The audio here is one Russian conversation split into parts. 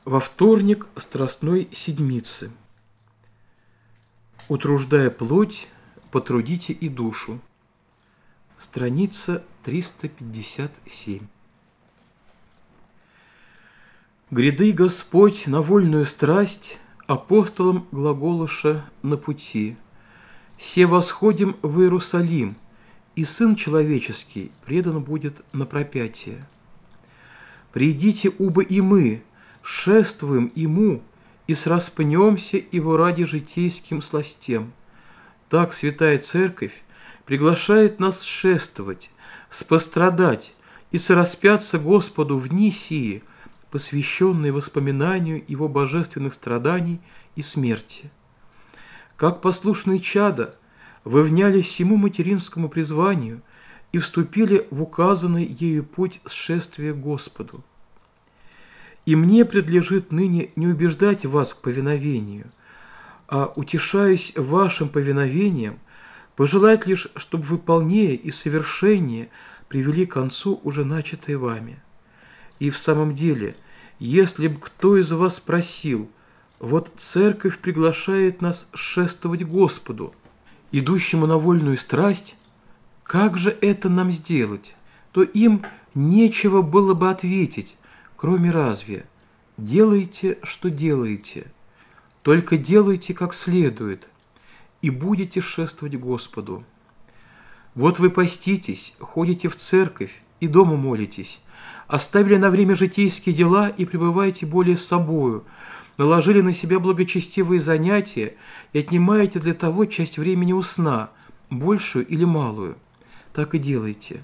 Во вторник Страстной Седмицы. Утруждая плоть, потрудите и душу. Страница 357. Гряды Господь на вольную страсть апостолам глаголоша на пути. Се восходим в Иерусалим, и Сын Человеческий предан будет на пропятие. Придите, убо и мы, шествуем Ему, и сраспнемся Его ради житейским сластем. Так Святая Церковь приглашает нас шествовать, спострадать и сораспяться Господу в дни сии, посвященные воспоминанию Его божественных страданий и смерти. Как послушные чада, вы внялись всему материнскому призванию и вступили в указанный ею путь шествия Господу. И мне предлежит ныне не убеждать вас к повиновению, а, утешаясь вашим повиновением, пожелать лишь, чтобы вы полнее и совершеннее привели к концу уже начатое вами. И в самом деле, если бы кто из вас спросил, вот Церковь приглашает нас шествовать Господу, идущему на вольную страсть, как же это нам сделать, то им нечего было бы ответить, кроме разве «делайте, что делаете, только делайте как следует, и будете шествовать Господу». Вот вы поститесь, ходите в церковь и дома молитесь, оставили на время житейские дела и пребываете более с собою, наложили на себя благочестивые занятия и отнимаете для того часть времени у сна, большую или малую. Так и делайте.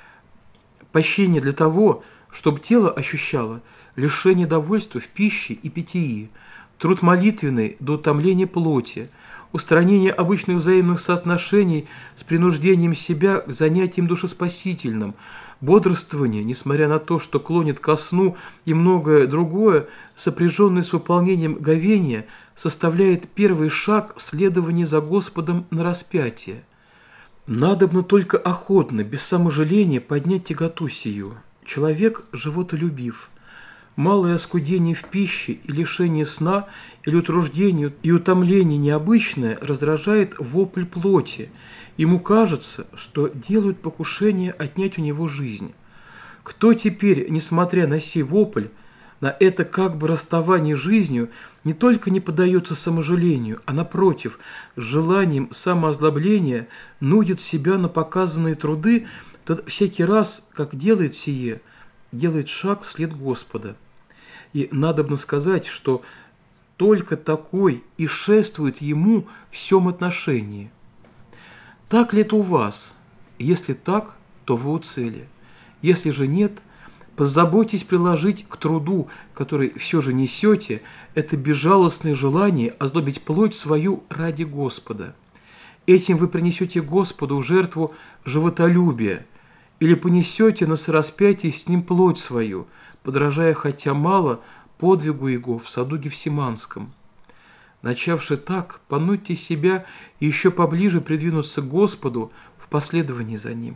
Пощение для того, чтобы тело ощущало лишение довольства в пище и питьи, труд молитвенный до утомления плоти, устранение обычных взаимных соотношений с принуждением себя к занятиям душеспасительным, бодрствование, несмотря на то, что клонит ко сну, и многое другое, сопряженное с выполнением говения, составляет первый шаг в следовании за Господом на распятие. Надобно только охотно, без саможаления поднять тяготу сию. Человек животолюбив. Малое оскудение в пище и лишение сна или утруждение и утомление необычное раздражает вопль плоти. Ему кажется, что делают покушение отнять у него жизнь. Кто теперь, несмотря на сей вопль, на это как бы расставание с жизнью, не только не поддается саможалению, а напротив, с желанием самоозлобления нудит себя на показанные труды, тот всякий раз, как делает сие, делает шаг вслед Господа. И надобно сказать, что только такой и шествует Ему в всем отношении. Так ли это у вас? Если так, то вы у цели. Если же нет, позаботьтесь приложить к труду, который все же несете, это безжалостное желание озлобить плоть свою ради Господа. Этим вы принесете Господу в жертву животолюбия, или понесете на сораспятие с Ним плоть свою, подражая хотя мало подвигу Его в саду Гефсиманском. Начавши так, понудьте себя и еще поближе придвинуться к Господу в последовании за Ним.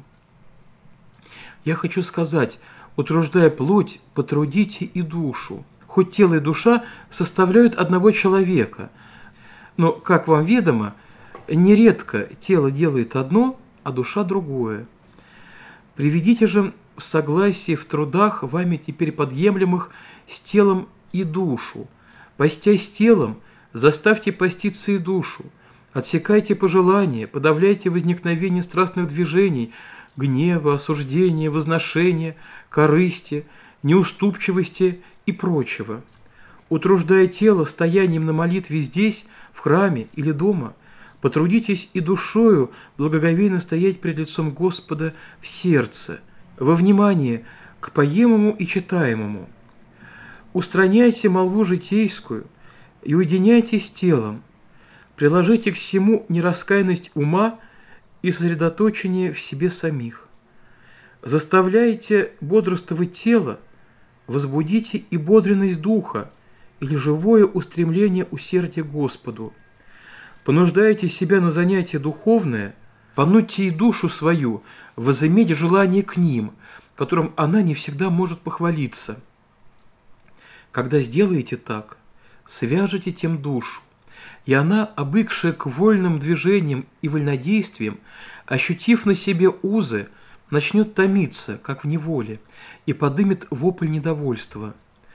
Я хочу сказать, утруждая плоть, потрудите и душу. Хоть тело и душа составляют одного человека, но, как вам ведомо, нередко тело делает одно, а душа другое. Приведите же в согласии в трудах, вами теперь подъемлемых, с телом и душу. Постясь телом, заставьте поститься и душу. Отсекайте пожелания, подавляйте возникновение страстных движений, гнева, осуждения, возношения, корысти, неуступчивости и прочего. Утруждая тело стоянием на молитве здесь, в храме или дома, потрудитесь и душою благоговейно стоять пред лицом Господа в сердце, во внимание к поемому и читаемому. Устраняйте молву житейскую и уединяйтесь с телом. Приложите к всему нераскаянность ума и сосредоточение в себе самих. Заставляйте бодрствовать тело, возбудите и бодренность духа или живое устремление усердия к Господу. Понуждаете себя на занятие духовное, понудьте и душу свою возыметь желание к ним, которым она не всегда может похвалиться. Когда сделаете так, свяжете тем душу, и она, обыкшая к вольным движениям и вольнодействиям, ощутив на себе узы, начнет томиться, как в неволе, и подымет вопль недовольства.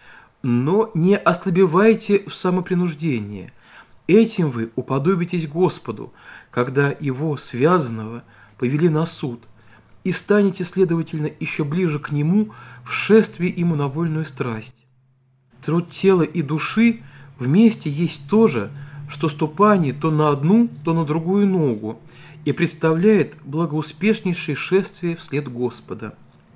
Но не ослабевайте в самопринуждении. Этим вы уподобитесь Господу, когда Его, связанного, повели на суд, и станете, следовательно, еще ближе к Нему в шествии Ему на вольную страсть. Труд тела и души вместе есть то же, что ступание то на одну, то на другую ногу, и представляет благоуспешнейшее шествие вслед Господа.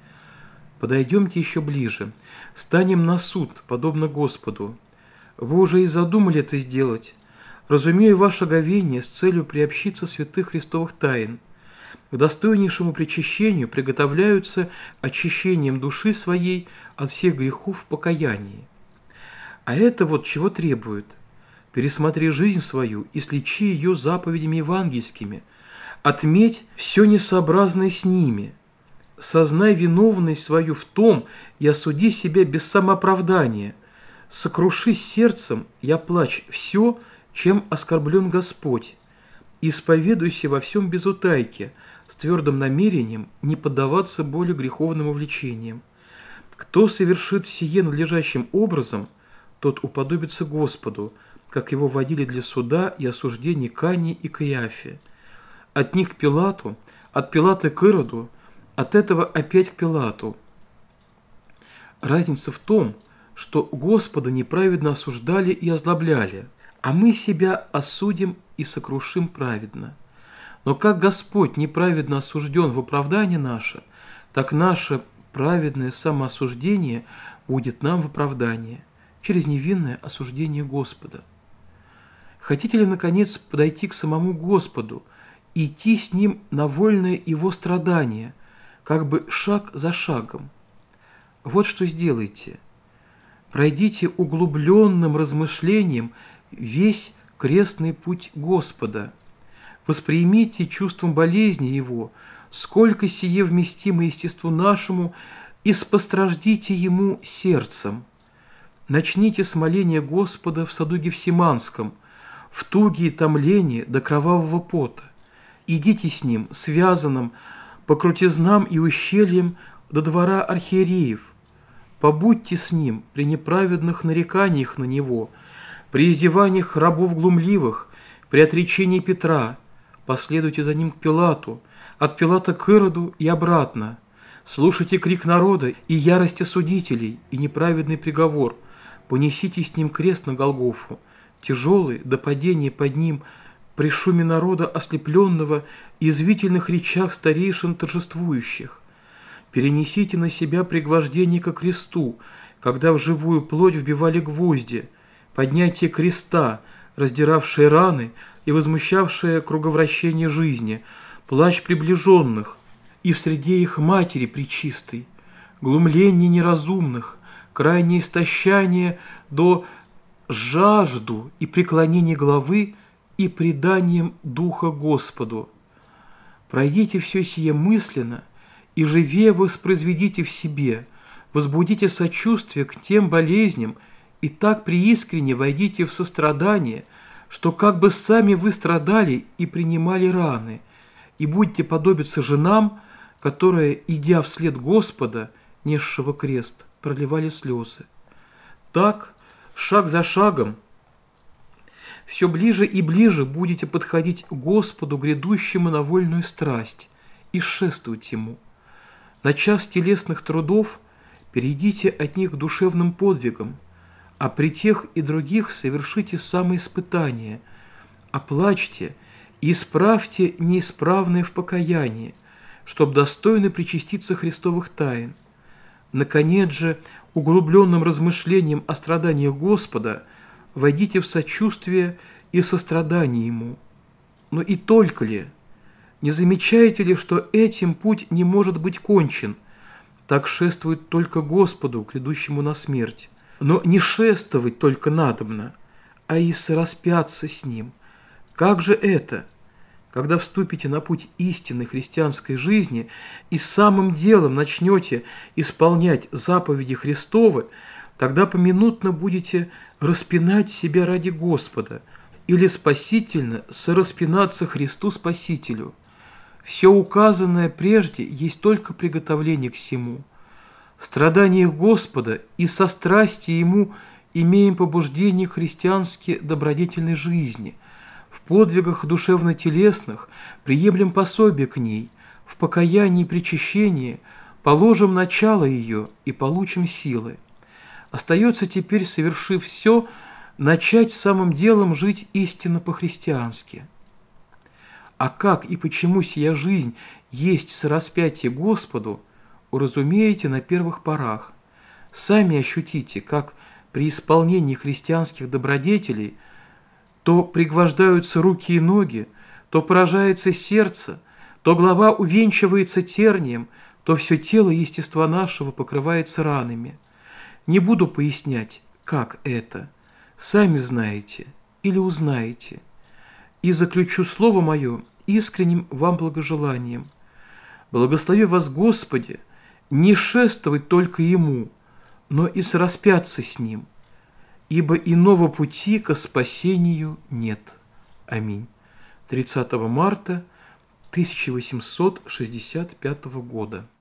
Подойдемте еще ближе, станем на суд, подобно Господу. Вы уже и задумали это сделать. Разумею ваше говение с целью приобщиться святых христовых тайн. К достойнейшему причащению приготовляются очищением души своей от всех грехов в покаянии. А это вот чего требует. Пересмотри жизнь свою и сличи ее заповедями евангельскими. Отметь все несообразное с ними. Сознай виновность свою в том и осуди себя без самооправдания. Сокрушись сердцем и оплачь все, чем оскорблен Господь. Исповедуйся во всем без утайки, с твердым намерением не поддаваться более греховным увлечениям. Кто совершит сие надлежащим образом, тот уподобится Господу, как его водили для суда и осуждений Кане и Каиафе. От них к Пилату, от Пилата к Ироду, от этого опять к Пилату. Разница в том, что Господа неправедно осуждали и озлобляли, а мы себя осудим и сокрушим праведно. Но как Господь неправедно осужден в оправдание наше, так наше праведное самоосуждение будет нам в оправдание через невинное осуждение Господа. Хотите ли, наконец, подойти к самому Господу и идти с Ним на вольное Его страдание, как бы шаг за шагом? Вот что сделайте. Пройдите углубленным размышлением весь крестный путь Господа. Воспримите чувством болезни Его, сколько сие вместимо естеству нашему, и спостраждите Ему сердцем. Начните с моления Господа в саду Гефсиманском, в туге и томлении до кровавого пота. Идите с Ним, связанным по крутизнам и ущельям до двора архиереев. Побудьте с Ним при неправедных нареканиях на Него, при издеваниях рабов глумливых, при отречении Петра. Последуйте за Ним к Пилату, от Пилата к Ироду и обратно. Слушайте крик народа и ярость осудителей, и неправедный приговор. Понесите с Ним крест на Голгофу, тяжелый до падения под Ним, при шуме народа ослепленного и извительных речах старейшин торжествующих. Перенесите на себя пригвождение ко кресту, когда в живую плоть вбивали гвозди, поднятие креста, раздиравшее раны и возмущавшее круговращение жизни, плач приближенных, и в среде их матери пречистой, глумление неразумных, крайнее истощание до жажду и преклонение головы и преданием духа Господу. Пройдите все сие мысленно и живее воспроизведите в себе, возбудите сочувствие к тем болезням и так преискренне войдите в сострадание, что как бы сами вы страдали и принимали раны, и будете подобиться женам, которые, идя вслед Господа, несшего крест, проливали слезы. Так, шаг за шагом, все ближе и ближе будете подходить к Господу, грядущему на вольную страсть, и шествовать Ему. Начав с телесных трудов, перейдите от них к душевным подвигам, а при тех и других совершите самоиспытание, оплачьте и исправьте неисправное в покаянии, чтоб достойно причаститься Христовых тайн. Наконец же, углубленным размышлением о страданиях Господа войдите в сочувствие и сострадание Ему. Но и только ли? Не замечаете ли, что этим путь не может быть кончен? Так шествует только Господу, грядущему на смерть. Но не шествовать только надобно, а и сораспяться с Ним. Как же это? Когда вступите на путь истинной христианской жизни и самым делом начнете исполнять заповеди Христовы, Тогда поминутно будете распинать себя ради Господа или спасительно сораспинаться Христу Спасителю. Все указанное прежде есть только приготовление к сему. В страданиях Господа и со страсти Ему имеем побуждение христиански добродетельной жизни, в подвигах душевно-телесных приемлем пособие к ней, в покаянии и причащении положим начало ее и получим силы. Остается теперь, совершив все, начать самым делом жить истинно по-христиански. А как и почему сия жизнь есть сораспятие Господу, уразумеете на первых порах. Сами ощутите, как при исполнении христианских добродетелей то пригвождаются руки и ноги, то поражается сердце, то голова увенчивается тернием, то все тело естества нашего покрывается ранами. Не буду пояснять, как это. Сами знаете или узнаете. И заключу слово мое искренним вам благожеланием. Благослови вас, Господи, не шествовать только Ему, но и сораспяться с Ним, ибо иного пути ко спасению нет. Аминь. 30 марта 1865 года.